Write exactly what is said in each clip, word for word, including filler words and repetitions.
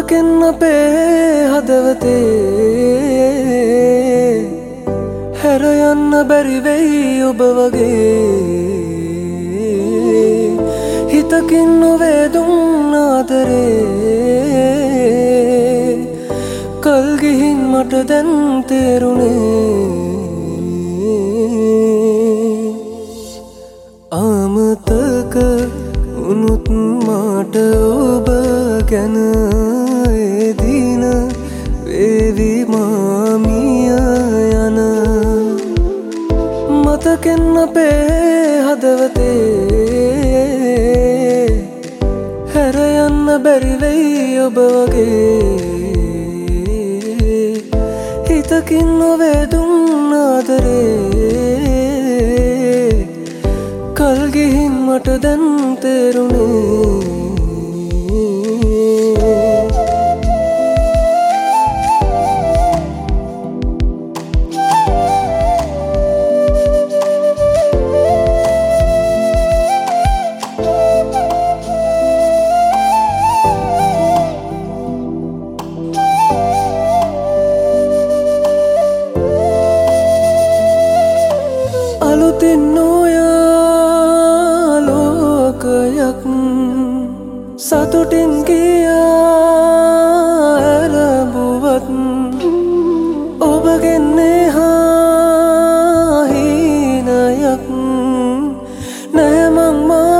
මතකෙන් අපේ හදවතේ හැර යන්න බැරි වෙයි ඔබ වගේ හිතකින් නොවේ දුන්න ආදරේ කල් ගිහින් මට දැන් තේරුණේ අමතක උනුත් මට ඔබ ගැන ඒ දින වේවි මාමිය යන මතකෙන් අපේ හදවතේ හැර යන්න බැරි වෙයි ඔබ වගේ හිතකින් නොවේ දුන්න ආදරේ කල් ගිහින් මට දැන් තේරුණේ අලුතින් නොයා ලෝකයක් සතුටින් ගියා ඇරඹුවත් ඔබගෙන් එහා හීනයක් නෑ මං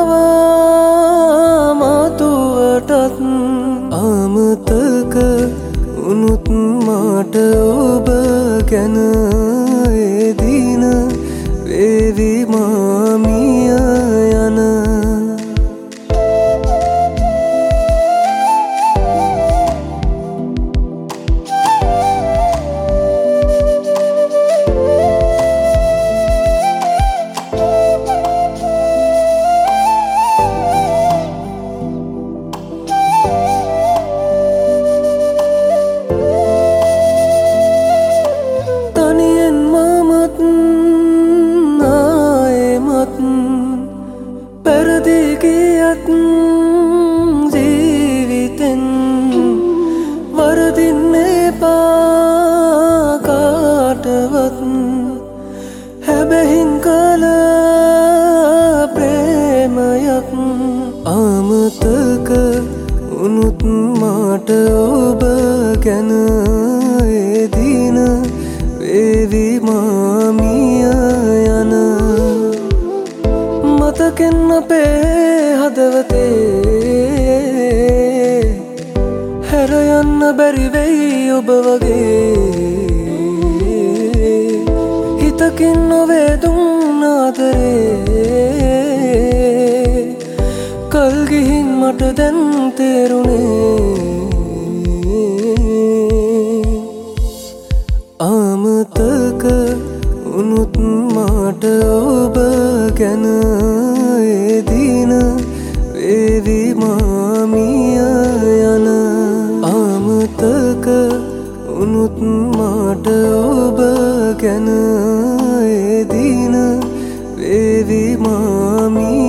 මාවා මතුවටත් අමතක උනුත් මට ඔබ ගැන ඒ දින වේවි මාමිය යන තනියෙන් මමත් පෙරදි ගියත් ජීවිතෙන් වරදින්න එපා කාටවත් හැබැහින් කල ප්‍රේමයක් අමතක උනුත් මට ඔබ ගැන ඒ දින වේවි මාමිය යන මතකෙන් අපේ හදවතේ හැර යන්න බැරි වෙයි ඔබ වගේ හිතකින් නොවේ දුන්න ආදරේ කල් ගිහින් මට දැන් තේරුණේ අමතක උනුත් මට ඔබ ගැන ඒ දින වේවි මාමිය යන අමතක උනුත් මට ඔබ ගැන ඒ දින වේවි මාමිය